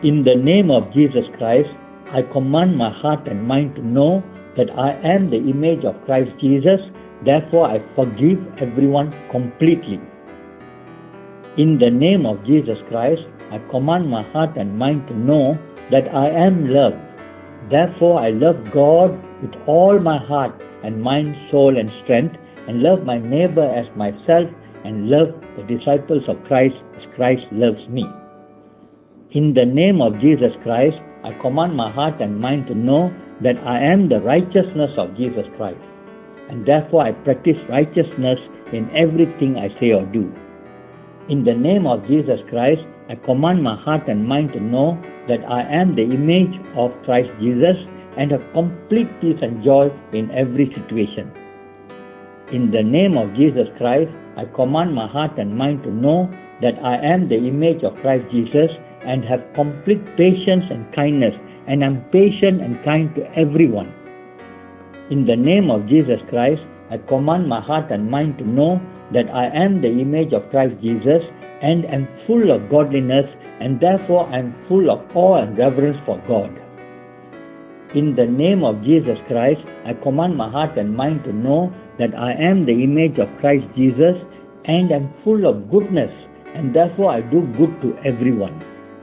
In the name of Jesus Christ, I command my heart and mind to know that I am the image of Christ Jesus, therefore I forgive everyone completely. In the name of Jesus Christ, I command my heart and mind to know that I am loved. Therefore I love God with all my heart and mind, soul and strength, and love my neighbor as myself, and love the disciples of Christ as Christ loves me. In the name of Jesus Christ, I command my heart and mind to know that I am the righteousness of Jesus Christ, and therefore I practice righteousness in everything I say or do. In the name of Jesus Christ, I command my heart and mind to know that I am the image of Christ Jesus and have complete peace and joy in every situation. In the name of Jesus Christ, I command my heart and mind to know that I am the image of Christ Jesus and have complete patience and kindness, and am patient and kind to everyone. In the name of Jesus Christ, I command my heart and mind to know that I am the image of Christ Jesus and am full of godliness, and therefore I am full of awe and reverence for God. In the name of Jesus Christ, I command my heart and mind to know that I am the image of Christ Jesus and am full of goodness, and therefore I do good to everyone.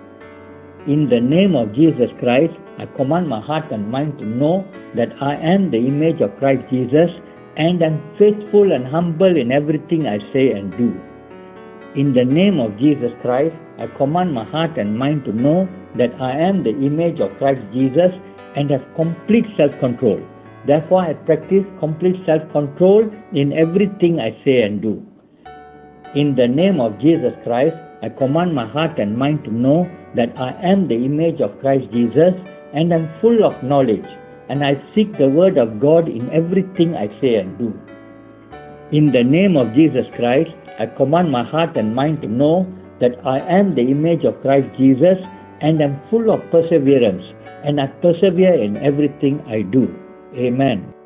In the name of Jesus Christ, I command my heart and mind to know that I am the image of Christ Jesus and am faithful and humble in everything I say and do. In the name of Jesus Christ, I command my heart and mind to know that I am the image of Christ Jesus and have complete self-control. Therefore, I practice complete self-control in everything I say and do. In the name of Jesus Christ, I command my heart and mind to know that I am the image of Christ Jesus and am full of knowledge, and I seek the word of God in everything I say and do. In the name of Jesus Christ, I command my heart and mind to know that I am the image of Christ Jesus and am full of perseverance, and I persevere in everything I do. Amen.